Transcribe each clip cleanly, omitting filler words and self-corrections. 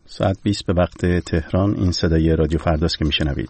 ساعت 20 به وقت تهران. این صدای رادیو فرداست که میشنوید.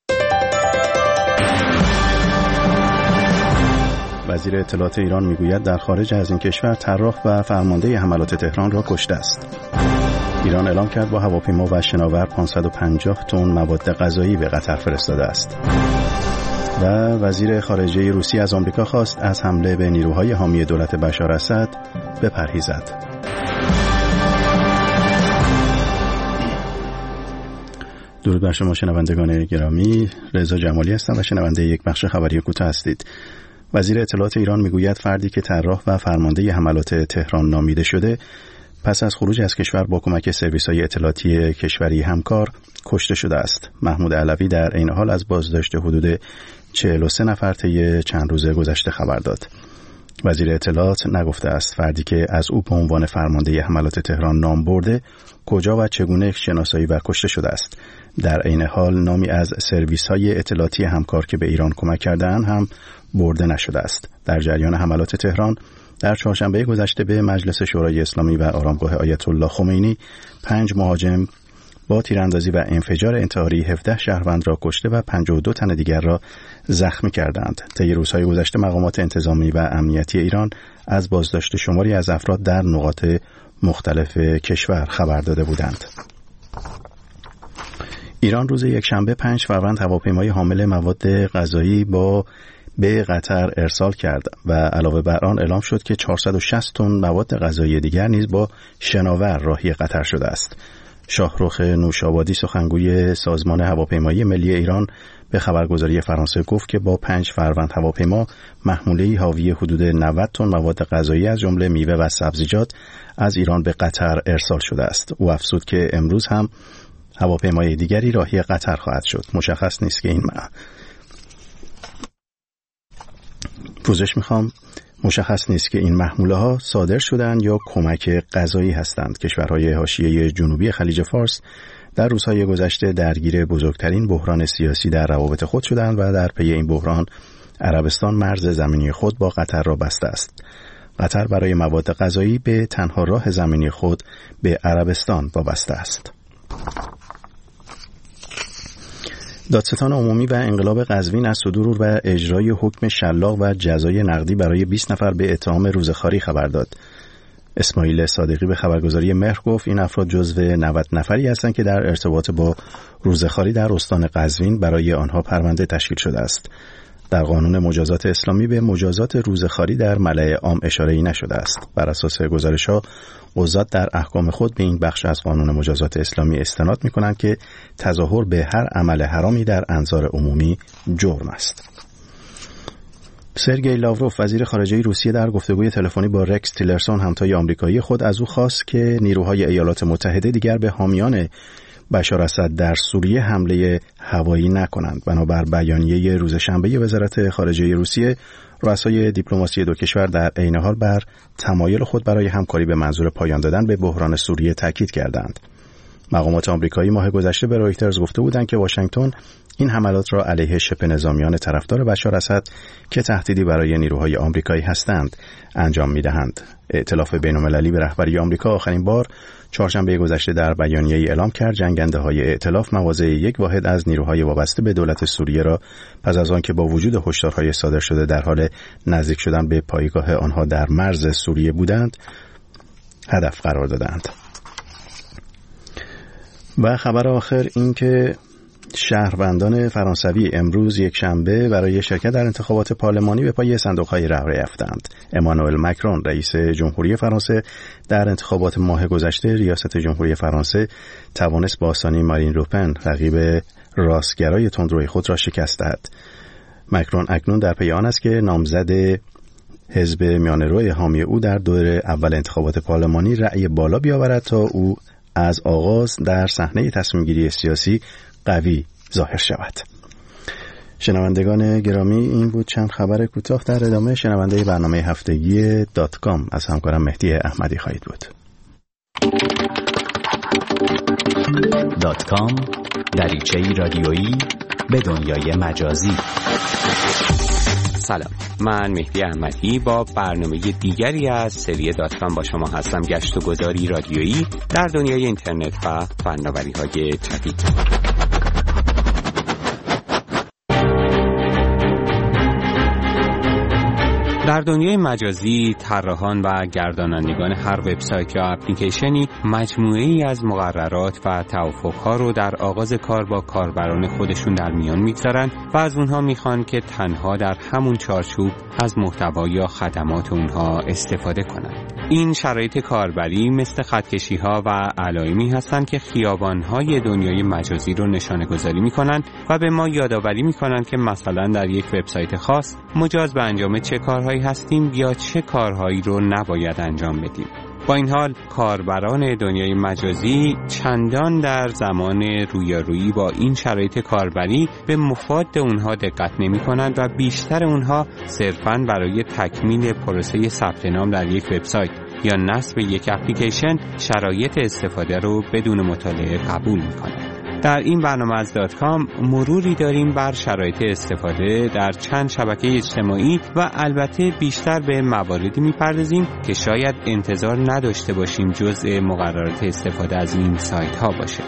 وزیر اطلاعات ایران میگوید در خارج از این کشور طراح و فرمانده حملات تهران را کشته است. ایران اعلام کرد با هواپیما و شناور 550 تن مواد غذایی به قطر فرستاده است. و وزیر خارجه روسیه از آمریکا خواست از حمله به نیروهای حامی دولت بشار اسد بپرهیزد. درود بر شما شنوندگان گرامی، رضا جمالی هستم و شنونده یک بخش خبری کوتاه هستید. وزیر اطلاعات ایران میگوید فردی که طراح و فرمانده حملات تهران نامیده شده پس از خروج از کشور با کمک سرویس‌های اطلاعاتی کشوری همکار کشته شده است. محمود علوی در این حال از بازداشت حدود 43 نفر طی چند روز گذشته خبر داد. وزیر اطلاعات نگفته است فردی که از او به عنوان فرمانده حملات تهران نام برده کجا و چگونه شناسایی و کشته شده است. در این حال نامی از سرویس‌های اطلاعاتی همکار که به ایران کمک کرده‌اند هم برده نشده است. در جریان حملات تهران در چهارشنبه گذشته به مجلس شورای اسلامی و آرامگاه آیت الله خمینی 5 مهاجم با تیراندازی و انفجار انتحاری 17 شهروند را کشته و 52 تن دیگر را زخمی کردند. طی روزهای گذشته مقامات انتظامی و امنیتی ایران از بازداشت شماری از افراد در نقاط مختلف کشور خبر داده بودند. ایران روز یکشنبه 5 فروند هواپیمای حامل مواد غذایی به قطر ارسال کرد و علاوه بر آن اعلام شد که 460 تن مواد غذایی دیگر نیز با شناور راهی قطر شده است. شاهرخ نوشابادی سخنگوی سازمان هواپیمایی ملی ایران به خبرگزاری فرانسه گفت که با 5 فروند هواپیما محموله‌ای حاوی حدود 90 تن مواد غذایی از جمله میوه و سبزیجات از ایران به قطر ارسال شده است. او افزود که امروز هم هواپیمای دیگری راهی قطر خواهد شد. مشخص نیست که این محموله ها صادر شدند یا کمک غذایی هستند. کشورهای حاشیه جنوبی خلیج فارس در روزهای گذشته درگیر بزرگترین بحران سیاسی در روابط خود شدند و در پی این بحران عربستان مرز زمینی خود با قطر را بسته است. قطر برای مواد غذایی به تنها راه زمینی خود به عربستان وابسته است. دادستان عمومی و انقلاب قزوین از صدور و اجرای حکم شلاق و جزای نقدی برای 20 نفر به اتهام روزخواری خبر داد. اسماعیل صادقی به خبرگزاری مهر گفت این افراد جزو 90 نفری هستند که در ارتباط با روزخواری در استان قزوین برای آنها پرونده تشکیل شده است. در قانون مجازات اسلامی به مجازات روزخواری در ملأ عام اشاره‌ای نشده است. بر اساس گزارش‌ها قضات در احکام خود به این بخش از قانون مجازات اسلامی استناد می‌کنند که تظاهر به هر عمل حرامی در انظار عمومی جرم است. سرگئی لاوروف وزیر خارجه روسیه در گفتگوی تلفنی با رکس تیلرسون همتای آمریکایی خود از او خواست که نیروهای ایالات متحده دیگر به حامیان بشار اسد در سوریه حمله هوایی نکنند. بنابر بیانیه روز شنبه وزارت خارجه روسیه، رؤسای دیپلماسی دو کشور در عین حال بر تمایل خود برای همکاری به منظور پایان دادن به بحران سوریه تاکید کردند. مقامات آمریکایی ماه گذشته به رویترز گفته بودند که واشنگتن این حملات را علیه شبه نظامیان طرفدار بشار اسد که تهدیدی برای نیروهای آمریکایی هستند انجام می‌دهند. ائتلاف بین‌المللی به رهبری آمریکا آخرین بار چهارشنبه گذشته در بیانیه‌ای اعلام کرد جنگنده‌های ائتلاف مواضع یک واحد از نیروهای وابسته به دولت سوریه را پس از آن که با وجود هشدارهای صادر شده در حال نزدیک شدن به پایگاه آنها در مرز سوریه بودند هدف قرار دادند. و خبر آخر این که شهروندان فرانسوی امروز یکشنبه برای شرکت در انتخابات پارلمانی به پای صندوق‌های رای رفتند. امانوئل مکرون رئیس جمهوری فرانسه در انتخابات ماه گذشته ریاست جمهوری فرانسه توانست با آسانی مارین لوپن رقیب راستگرای تندروی خود را شکست دهد. مکرون اکنون در پی آن است که نامزد حزب میانه‌رو حامی او در دور اول انتخابات پارلمانی رأی بالا بیاورد تا او از آغاز در صحنه تصمیم‌گیری سیاسی قوی ظاهر شود. شنوندگان گرامی، این بود چند خبر کوتاه. در ادامه شنونده برنامه هفتگی .com از همکارم مهدی احمدی خواهید بود. .com دریچه‌ای رادیویی به دنیای مجازی. سلام، من مهدی احمدی با برنامه دیگری از سری داتکام با شما هستم. گشت و گذاری رادیویی در دنیای اینترنت و فناوری‌های جدید. در دنیای مجازی طراحان و گردانندگان هر وبسایت یا اپلیکیشنی مجموعه‌ای از مقررات و توافق‌ها رو در آغاز کار با کاربران خودشون در میان می‌گذارن و از اونها میخوان که تنها در همون چارچوب از محتوا یا خدمات اونها استفاده کنند. این شرایط کاربری مثل خطکشی‌ها و علائمی هستند که خیابان‌های دنیای مجازی رو نشانه‌گذاری می‌کنند و به ما یادآوری می‌کنند که مثلا در یک وبسایت خاص مجاز به انجام چه کارهایی هستیم یا چه کارهایی رو نباید انجام بدیم. با این حال کاربران دنیای مجازی چندان در زمان رویارویی با این شرایط کاربری به مفاد اونها دقت نمی‌کنند و بیشتر اونها صرفاً برای تکمیل پروسه ثبت نام در یک وبسایت یا نصب یک اپلیکیشن شرایط استفاده رو بدون مطالعه قبول می‌کنند. در این برنامه از داتکام مروری داریم بر شرایط استفاده در چند شبکه اجتماعی و البته بیشتر به مواردی میپردازیم که شاید انتظار نداشته باشیم جزء مقررات استفاده از این سایت ها باشه.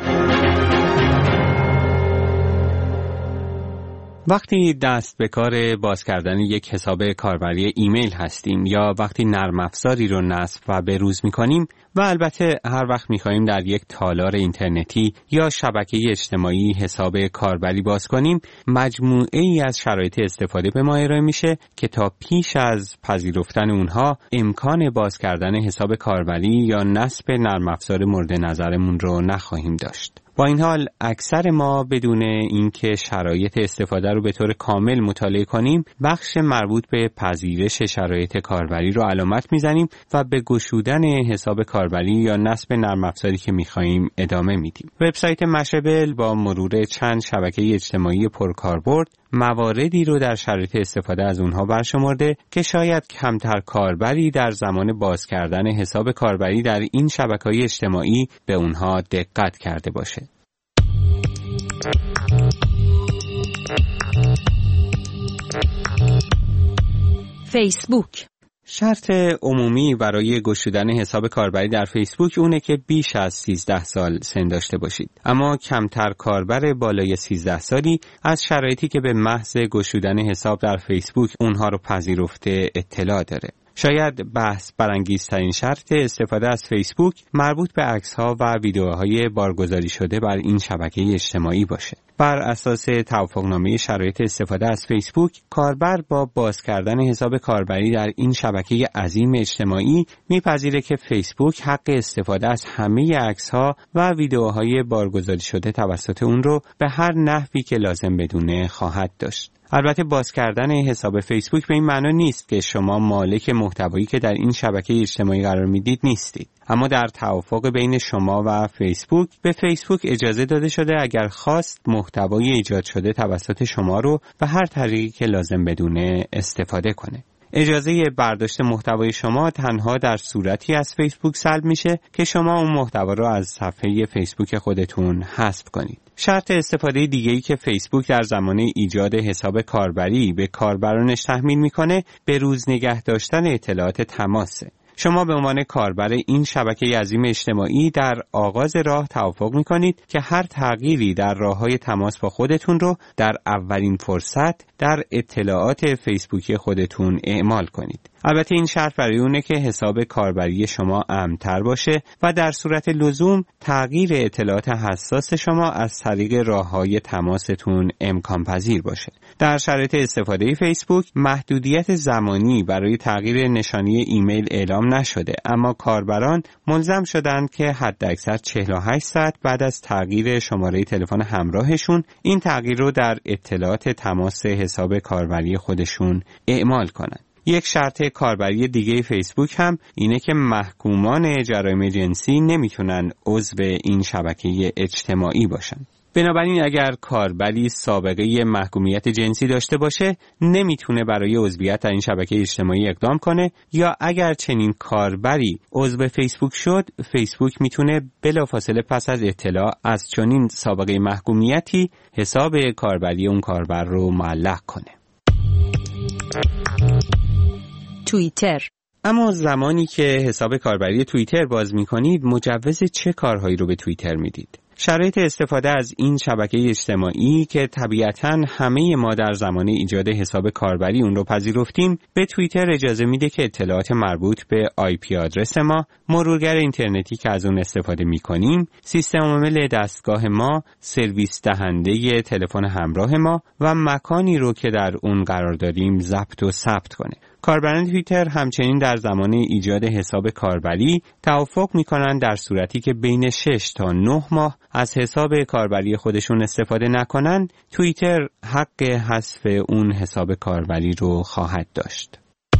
وقتی دست به کار باز کردن یک حساب کاربری ایمیل هستیم یا وقتی نرم افزاری رو نصب و بروز می‌کنیم و البته هر وقت می‌خوایم در یک تالار اینترنتی یا شبکه اجتماعی حساب کاربری باز کنیم، مجموعه‌ای از شرایط استفاده به ما ارائه میشه که تا پیش از پذیرفتن اونها امکان باز کردن حساب کاربری یا نصب نرم افزار مورد نظرمون رو نخواهیم داشت. با این حال اکثر ما بدون اینکه شرایط استفاده رو به طور کامل مطالعه کنیم بخش مربوط به پذیرش شرایط کاربری رو علامت میزنیم و به گشودن حساب کاربری یا نصب نرم افزاری که میخواییم ادامه میدیم. وبسایت مشبل با مرور چند شبکه اجتماعی پرکاربرد مواردی رو در شرایط استفاده از اونها برشمرده که شاید کمتر کاربری در زمان باز کردن حساب کاربری در این شبکه‌های اجتماعی به اونها دقت کرده باشه. فیسبوک. شرط عمومی برای گشودن حساب کاربری در فیسبوک اونه که بیش از 13 سال سن داشته باشید. اما کمتر کاربر بالای 13 سالی از شرایطی که به محض گشودن حساب در فیسبوک اونها رو پذیرفته اطلاع داره. شاید بحث برانگیزترین شرط استفاده از فیسبوک مربوط به عکس‌ها و ویدیوهای بارگذاری شده بر این شبکه اجتماعی باشه. بر اساس توافقنامه شرایط استفاده از فیسبوک، کاربر با باز کردن حساب کاربری در این شبکه عظیم اجتماعی میپذیره که فیسبوک حق استفاده از همه عکس‌ها و ویدیوهای بارگذاری شده توسط اون رو به هر نحوی که لازم بدونه خواهد داشت. البته باز کردن حساب فیسبوک به این معنی نیست که شما مالک محتوایی که در این شبکه اجتماعی قرار میدید نیستید. اما در توافق بین شما و فیسبوک به فیسبوک اجازه داده شده اگر خواست محتوای ایجاد شده توسط شما رو به هر طریقی که لازم بدونه استفاده کنه. اجازه برداشت محتوای شما تنها در صورتی از فیسبوک سلب میشه که شما اون محتوا رو از صفحه فیسبوک خودتون حذف کنید. شرط استفاده دیگه‌ای که فیسبوک در زمان ایجاد حساب کاربری به کاربرانش تحمیل میکنه به روز نگه داشتن اطلاعات تماسه. شما به عنوان کاربر این شبکه عظیم اجتماعی در آغاز راه توافق می‌کنید که هر تغییری در راه‌های تماس با خودتون رو در اولین فرصت در اطلاعات فیسبوکی خودتون اعمال کنید. البته این شرط برای اونه که حساب کاربری شما امن‌تر باشه و در صورت لزوم تغییر اطلاعات حساس شما از طریق راه‌های تماستون امکان پذیر باشه. در شرایط استفاده فیسبوک محدودیت زمانی برای تغییر نشانی ایمیل اعلام نشده، اما کاربران ملزم شدند که حداکثر 48 ساعت بعد از تغییر شماره تلفن همراهشون این تغییر رو در اطلاعات تماس حساب کاربری خودشون اعمال کنند. یک شرط کاربری دیگه فیسبوک هم اینه که محکومان جرایم جنسی نمیتونن عضو این شبکه اجتماعی باشن. بنابراین اگر کاربری سابقه محکومیت جنسی داشته باشه نمیتونه برای عضویت در این شبکه اجتماعی اقدام کنه، یا اگر چنین کاربری عضو فیسبوک شد، فیسبوک میتونه بلافاصله پس از اطلاع از چنین سابقه محکومیتی حساب کاربری اون کاربر رو معلق کنه. توییتر. اما زمانی که حساب کاربری توییتر باز می‌کنید، مجوز چه کارهایی رو به توییتر میدید؟ شرایط استفاده از این شبکه اجتماعی که طبیعتاً همه ما در زمان ایجاد حساب کاربری اون رو پذیرفتیم، به توییتر اجازه میده که اطلاعات مربوط به IP آدرس ما، مرورگر اینترنتی که از اون استفاده میکنیم، سیستم عامل دستگاه ما، سرویس دهنده تلفن همراه ما و مکانی رو که در اون قرار داریم ضبط و ثبت کنه. کاربران توییتر همچنین در زمان ایجاد حساب کاربری توافق میکنن در صورتی که بین 6 تا 9 ماه از حساب کاربری خودشون استفاده نکنن، توییتر حق حذف اون حساب کاربری رو خواهد داشت.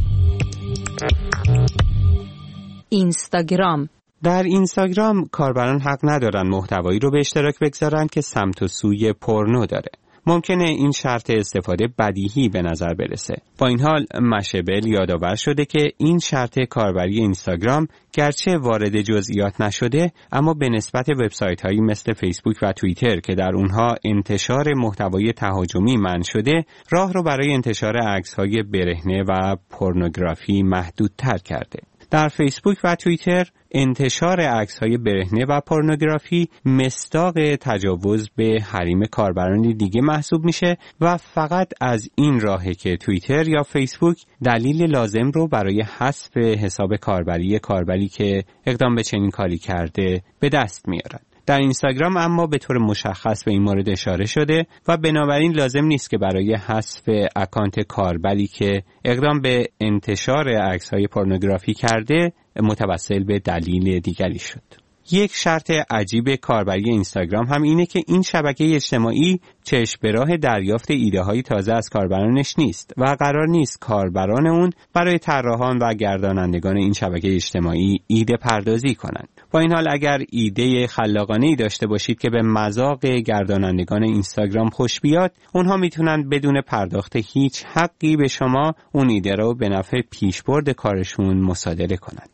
اینستاگرام. در اینستاگرام کاربران حق ندارن محتوایی رو به اشتراک بگذارن که سمت و سوی پورنو داره. ممکنه این شرط استفاده بدیهی به نظر برسه. با این حال مشابل یادآور شده که این شرط کاربری اینستاگرام گرچه وارد جزئیات نشده، اما به نسبت وبسایت‌هایی مثل فیسبوک و توییتر که در اونها انتشار محتوای تهاجمی منع شده، راه رو برای انتشار عکس‌های برهنه و پورنوگرافی محدودتر کرده. در فیسبوک و توییتر انتشار عکس‌های برهنه و پورنوگرافی مصداق تجاوز به حریم کاربران دیگه محسوب میشه و فقط از این راهه که توییتر یا فیسبوک دلیل لازم رو برای حذف حساب کاربری که اقدام به چنین کاری کرده به دست میارن. در اینستاگرام اما به طور مشخص به این مورد اشاره شده و بنابراین لازم نیست که برای حذف اکانت کاربری که اقدام به انتشار عکس‌های پورنوگرافی کرده متوسل به دلیل دیگری شد. یک شرط عجیب کاربری اینستاگرام هم اینه که این شبکه اجتماعی چشم به راه دریافت ایده‌های تازه از کاربرانش نیست و قرار نیست کاربران اون برای طراحان و گردانندگان این شبکه اجتماعی ایده پردازی کنند. با این حال اگر ایده خلاقانه‌ای داشته باشید که به مذاق گردانندگان اینستاگرام خوش بیاد، اونها میتونن بدون پرداخت هیچ حقی به شما اون ایده رو به نفع پیشبرد کارشون مصادره کنند.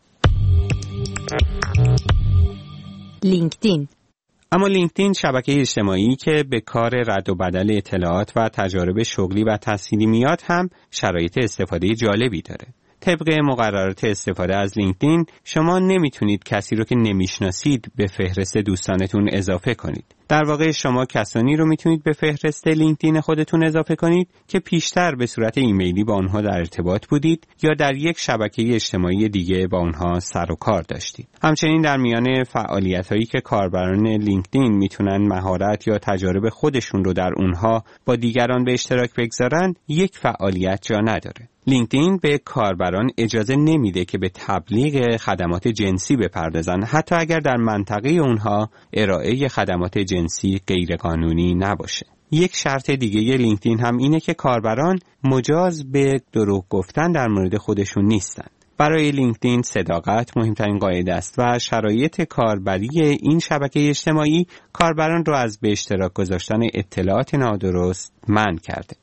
لینکدین. اما لینکدین شبکه اجتماعی که به کار رد و بدل اطلاعات و تجارب شغلی و تحصیلی میاد هم شرایط استفاده جالبی داره. طبق مقررات استفاده از لینکدین شما نمیتونید کسی رو که نمیشناسید به فهرست دوستانتون اضافه کنید. در واقع شما کسانی رو میتونید به فهرست لینکدین خودتون اضافه کنید که پیشتر به صورت ایمیلی با اونها در ارتباط بودید یا در یک شبکه اجتماعی دیگه با اونها سر و کار داشتید. همچنین در میان فعالیت‌هایی که کاربران لینکدین میتونن مهارت یا تجارب خودشون رو در اونها با دیگران به اشتراک بگذارن، یک فعالیت جا نداره. لینکدین به کاربران اجازه نمیده که به تبلیغ خدمات جنسی بپردازن، حتی اگر در منطقه اونها ارائه خدمات جنسی غیرقانونی نباشه. یک شرط دیگه لینکدین هم اینه که کاربران مجاز به دروغ گفتن در مورد خودشون نیستن. برای لینکدین صداقت مهمترین قاعده است و شرایط کاربری این شبکه اجتماعی کاربران رو از به اشتراک گذاشتن اطلاعات نادرست منع کرده.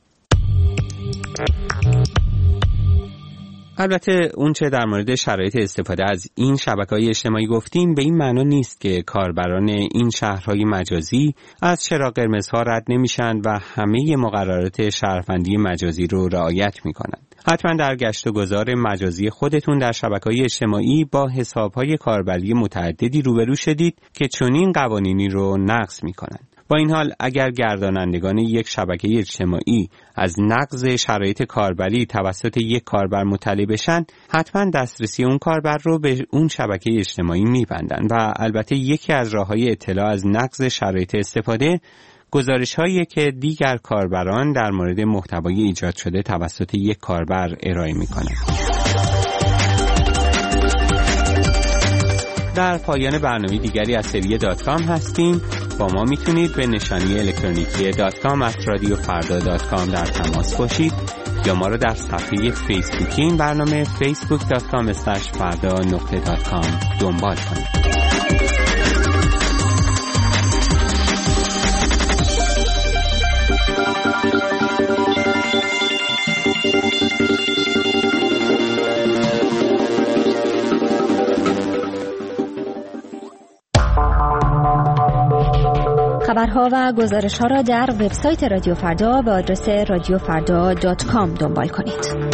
البته اون چه در مورد شرایط استفاده از این شبکه‌های اجتماعی گفتیم به این معنا نیست که کاربران این شهرهای مجازی از چراغ قرمزها رد نمیشن و همه مقررات شهروندی مجازی رو رعایت میکنن. حتما در گشت و گذار مجازی خودتون در شبکه‌های اجتماعی با حساب‌های کاربری متعددی روبرو شدید که چنین قوانینی رو نقض میکنن. با این حال اگر گردانندگان یک شبکه اجتماعی از نقض شرایط کاربری توسط یک کاربر مطلع بشن، حتما دسترسی اون کاربر رو به اون شبکه اجتماعی میبندن و البته یکی از راه‌های اطلاع از نقض شرایط استفاده گزارش‌هایی که دیگر کاربران در مورد محتوای ایجاد شده توسط یک کاربر ارائه می‌کنند. در پایان برنامه دیگری از سری .com هستیم. با ما میتونید به نشانی الکترونیکی .com@radiofarda.com در تماس باشید یا ما رو در صفحه فیسبوکی این برنامه facebook.com/farda.com دنبال کنید. خبرها و گزارش‌ها را در وبسایت رادیو فردا به آدرس radiofarda.com دنبال کنید.